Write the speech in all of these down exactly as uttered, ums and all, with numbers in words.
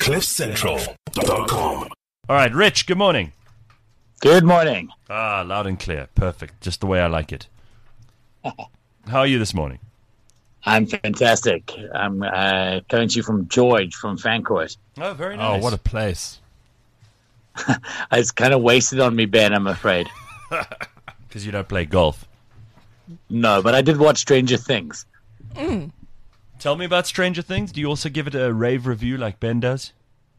cliff central dot com. All right, Rich, good morning. Good morning. Ah, loud and clear. Perfect. Just the way I like it. How are you this morning? I'm fantastic. I'm uh, coming to you from George, from Fancourt. Oh, very nice. Oh, what a place. It's kind of wasted on me, Ben, I'm afraid. Because you don't play golf. No, but I did watch Stranger Things. Mm. Tell me about Stranger Things. Do you also give it a rave review like Ben does?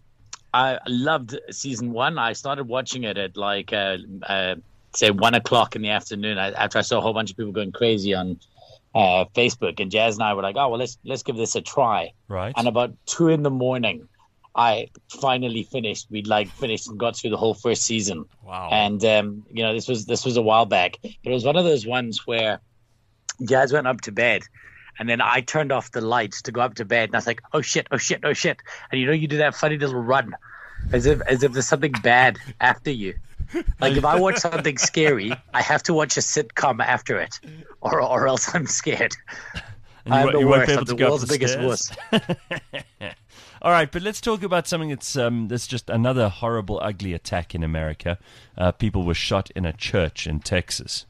I loved season one. I started watching it at like, uh, uh, say, one o'clock in the afternoon I, after I saw a whole bunch of people going crazy on uh, Facebook. And Jazz and I were like, oh, well, let's let's give this a try. Right. And about two in the morning, I finally finished. We'd like finished and got through the whole first season. Wow. And, um, you know, this was this was a while back. But it was one of those ones where Jazz went up to bed. And then I turned off the lights to go up to bed, and I was like, "Oh shit! Oh shit! Oh shit!" And you know, you do that funny little run, as if as if there's something bad after you. Like if I watch something scary, I have to watch a sitcom after it, or or else I'm scared. And you, I'm won't- the you won't worst. be able I'm to the go up world's the biggest stairs. wuss. All right, but let's talk about something that's um, that's just another horrible, ugly attack in America. Uh, people were shot in a church in Texas.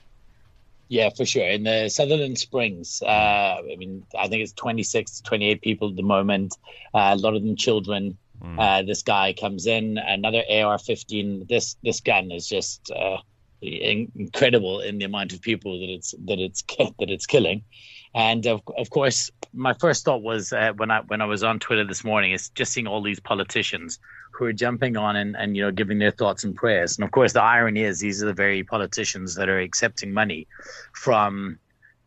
Yeah, for sure. In the Sutherland Springs, uh, I mean, I think it's twenty-six, twenty-eight people at the moment. Uh, a lot of them children. Mm. Uh, this guy comes in, another A R fifteen. This this gun is just uh, in- incredible in the amount of people that it's that it's that it's killing. And of, of course, my first thought was uh, when I when I was on Twitter this morning is just seeing all these politicians who are jumping on and, and you know giving their thoughts and prayers. And of course, the irony is these are the very politicians that are accepting money from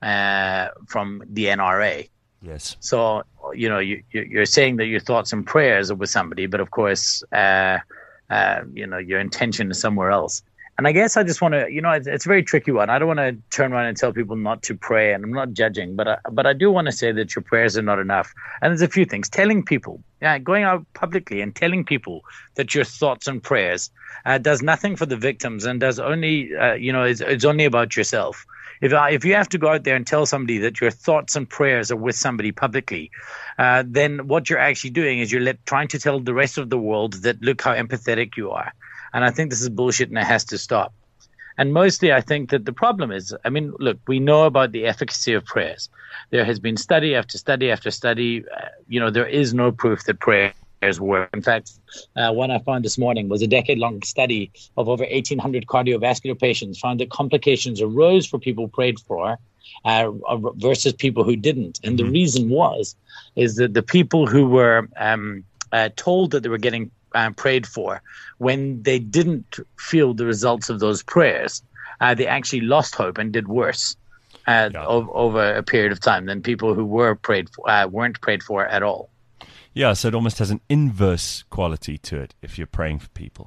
uh, from the N R A. Yes. So you know you you're saying that your thoughts and prayers are with somebody, but of course, uh, uh, you know your intention is somewhere else. And I guess I just want to, you know, it's, it's a very tricky one. I don't want to turn around and tell people not to pray, and I'm not judging, but I, but I do want to say that your prayers are not enough. And there's a few things. Telling people, yeah, going out publicly and telling people that your thoughts and prayers uh, does nothing for the victims and does only, uh, you know, it's, it's only about yourself. If I, if you have to go out there and tell somebody that your thoughts and prayers are with somebody publicly, uh, then what you're actually doing is you're let, trying to tell the rest of the world that look how empathetic you are. And I think this is bullshit and it has to stop. And mostly I think that the problem is, I mean, look, we know about the efficacy of prayers. There has been study after study after study. Uh, you know, there is no proof that prayers work. In fact, uh, one I found this morning was a decade-long study of over eighteen hundred cardiovascular patients found that complications arose for people prayed for uh, versus people who didn't. And the reason was, is that the people who were um, uh, told that they were getting Uh, prayed for, when they didn't feel the results of those prayers, uh, they actually lost hope and did worse uh, Yeah. ov- over a period of time than people who were prayed for, uh, weren't prayed for at all. Yeah, so it almost has an inverse quality to it if you're praying for people.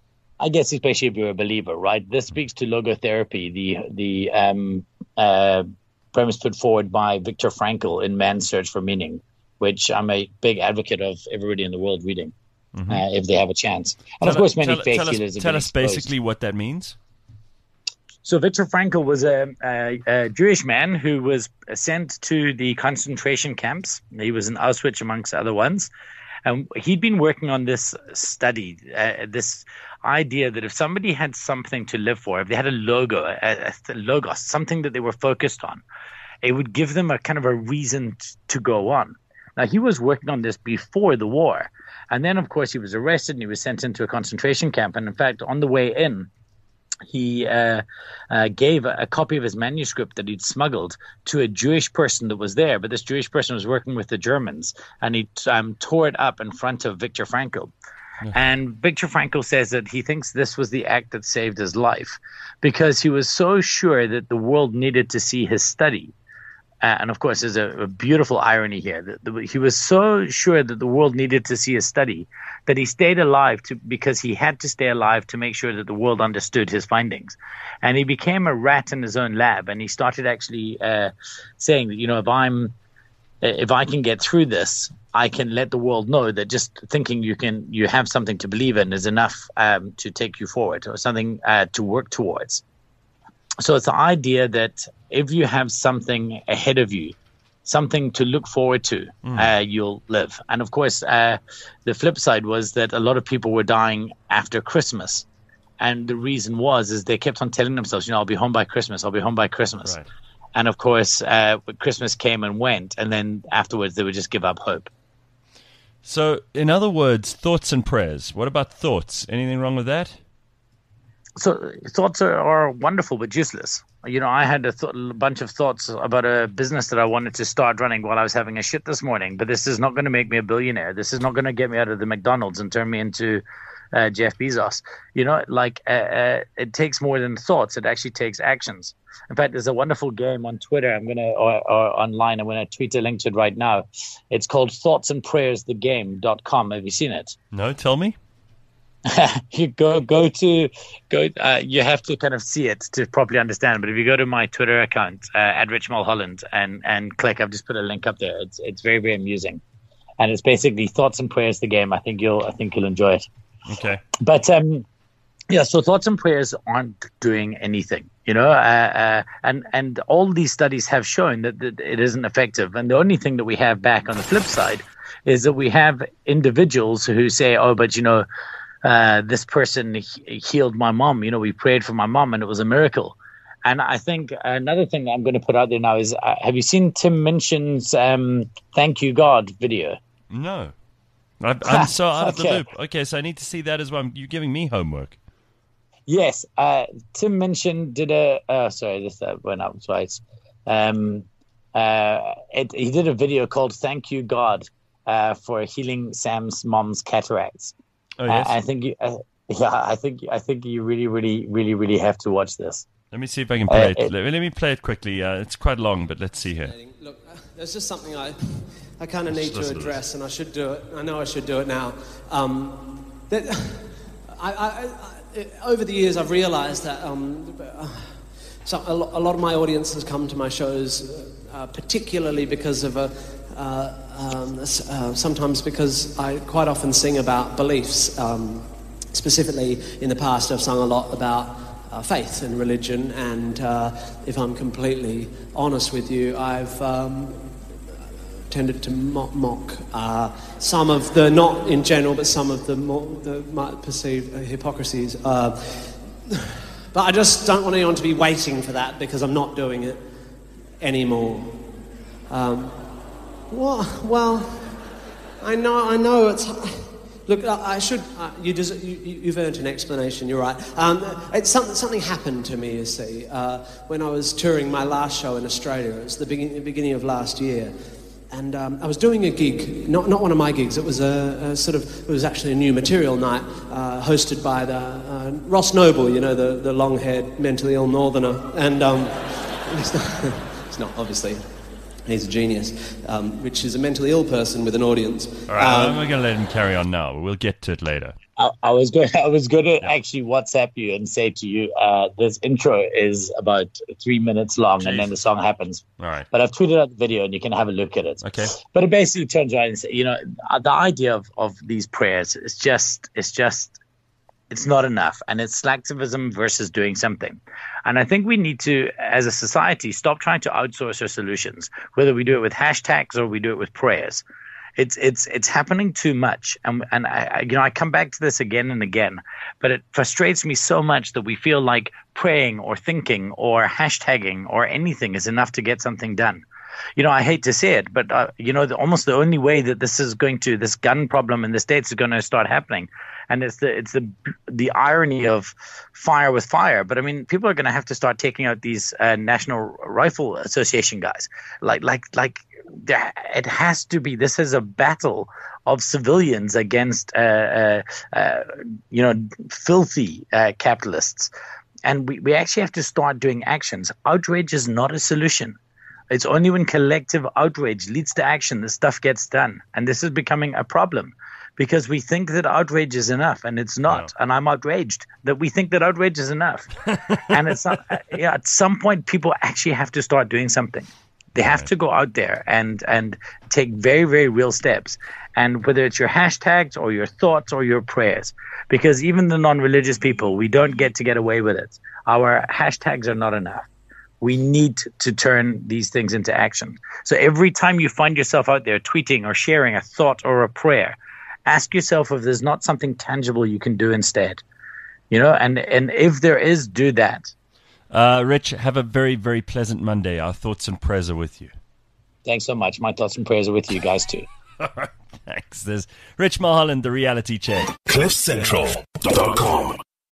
I guess especially if you're a believer, right? This speaks to logotherapy, the the um, uh, premise put forward by Viktor Frankl in Man's Search for Meaning, which I'm a big advocate of everybody in the world reading. Mm-hmm. Uh, if they have a chance. And Tell of course, us- many tell, faith tell healers us, have tell been us exposed. basically what that means. So Viktor Frankl was a, a, a Jewish man who was sent to the concentration camps. He was in Auschwitz amongst other ones. And he'd been working on this study, uh, this idea that if somebody had something to live for, if they had a logo, a, a logos, something that they were focused on, it would give them a kind of a reason t- to go on. Now, he was working on this before the war. And then, of course, he was arrested and he was sent into a concentration camp. And in fact, on the way in, he uh, uh, gave a, a copy of his manuscript that he'd smuggled to a Jewish person that was there. But this Jewish person was working with the Germans, and he um, tore it up in front of Viktor Frankl. Yeah. And Viktor Frankl says that he thinks this was the act that saved his life because he was so sure that the world needed to see his study. Uh, and of course, there's a, a beautiful irony here. The, the, he was so sure that the world needed to see his study that he stayed alive to, because he had to stay alive to make sure that the world understood his findings. And he became a rat in his own lab. And he started actually uh, saying that, you know, if I'm, if I can get through this, I can let the world know that just thinking you can, you have something to believe in is enough um, to take you forward, or something uh, to work towards. So it's the idea that if you have something ahead of you something to look forward to, mm. uh, you'll live. And of course, uh, the flip side was that a lot of people were dying after Christmas. And the reason was, is they kept on telling themselves, you know, I'll be home by Christmas. I'll be home by Christmas. Right. And of course, uh, Christmas came and went. And then afterwards, they would just give up hope. So in other words, thoughts and prayers. What about thoughts? Anything wrong with that? So thoughts are, are wonderful, but useless. You know, I had a th- bunch of thoughts about a business that I wanted to start running while I was having a shit this morning. But this is not going to make me a billionaire. This is not going to get me out of the McDonald's and turn me into uh, Jeff Bezos. You know, like uh, uh, it takes more than thoughts. It actually takes actions. In fact, there's a wonderful game on Twitter. I'm going to, or, or online. I'm going to tweet a link to it right now. It's called Thoughts and Prayers The Game dot com. Have you seen it? No, tell me. you go go to go uh, you have to kind of see it to properly understand, but if you go to my Twitter account uh, at Rich Mulholland and and click, I've just put a link up there. It's it's very, very amusing, and it's basically Thoughts and Prayers the game. I think you'll I think you'll enjoy it. Okay. But um yeah, so thoughts and prayers aren't doing anything, you know, uh, uh, and and all these studies have shown that, that it isn't effective. And the only thing that we have back on the flip side is that we have individuals who say, oh, but you know, Uh, this person he- healed my mom. You know, we prayed for my mom and it was a miracle. And I think another thing that I'm going to put out there now is, uh, have you seen Tim Minchin's um, Thank You God video? No. I'm, I'm so out of the Okay. loop. Okay, so I need to see that as well. You're giving me homework. Yes. Uh, Tim Minchin did a, uh, sorry, this uh, went up twice. Um, uh, it, he did a video called Thank You God uh, for healing Sam's mom's cataracts. Oh, yes. I, I think you, uh, yeah, I think I think you really, really, really, really have to watch this. Let me see if I can play Uh, it. it- Let, let me play it quickly. Uh, it's quite long, but let's see here. Look, uh, there's just something I, I kind of need to listen to address, and I should do it. I know I should do it now. Um, that, I, I, I, over the years, I've realised that um, uh, so a, lo- a lot of my audience has come to my shows, uh, particularly because of a. Uh, um, s- uh, sometimes because I quite often sing about beliefs. Um, specifically, in the past, I've sung a lot about uh, faith and religion, and uh, if I'm completely honest with you, I've um, tended to mock, mock uh, some of the, not in general, but some of the more the might perceived uh, hypocrisies. Uh, but I just don't want anyone to be waiting for that, because I'm not doing it anymore. Um, Well, well, I know, I know. It's look. I, I should. Uh, you, des- you, you've earned an explanation. You're right. Um, it's something. Something happened to me. You see, uh, when I was touring my last show in Australia. It was the beginning, beginning of last year, and um, I was doing a gig. Not not one of my gigs. It was a, a sort of. It was actually a new material night, uh, hosted by the uh, Ross Noble. You know, the the long-haired, mentally ill northerner, and um, it's not. It's not obviously. He's a genius. Um, Rich is a mentally ill person with an audience. All right, Um, I'm going to let him carry on now. We'll get to it later. I, I was going. I was going to actually WhatsApp you and say to you, uh, this intro is about three minutes long, Jeez. and then the song happens. All right. But I've tweeted out the video, and you can have a look at it. Okay. But it basically turns around and says, you know, the idea of, of these prayers is just, it's just, it's not enough, and it's slacktivism versus doing something. And I think we need to, as a society, stop trying to outsource our solutions, whether we do it with hashtags or we do it with prayers. It's it's it's happening too much, and and I, I you know I come back to this again and again, but it frustrates me so much that we feel like praying or thinking or hashtagging or anything is enough to get something done. You know, I hate to say it, but uh, you know, the, almost the only way that this is going to, this gun problem in the States is going to start happening, and it's the it's the the irony of fire with fire. But I mean, people are going to have to start taking out these uh, National Rifle Association guys, like like like. There, it has to be. This is a battle of civilians against, uh, uh, uh, you know, filthy uh, capitalists, and we, we actually have to start doing actions. Outrage is not a solution. It's only when collective outrage leads to action that stuff gets done, and this is becoming a problem because we think that outrage is enough, and it's not. No. And I'm outraged that we think that outrage is enough, and it's not. Yeah, at some point, people actually have to start doing something. They have Right. to go out there and and take very, very real steps. And whether it's your hashtags or your thoughts or your prayers, because even the non-religious people, we don't get to get away with it. Our hashtags are not enough. We need to turn these things into action. So every time you find yourself out there tweeting or sharing a thought or a prayer, ask yourself if there's not something tangible you can do instead. You know, and, and if there is, do that. Uh, Rich, have a very, very pleasant Monday. Our thoughts and prayers are with you. Thanks so much. My thoughts and prayers are with you guys too. Thanks. There's Rich Mulholland, the reality check. cliff central dot com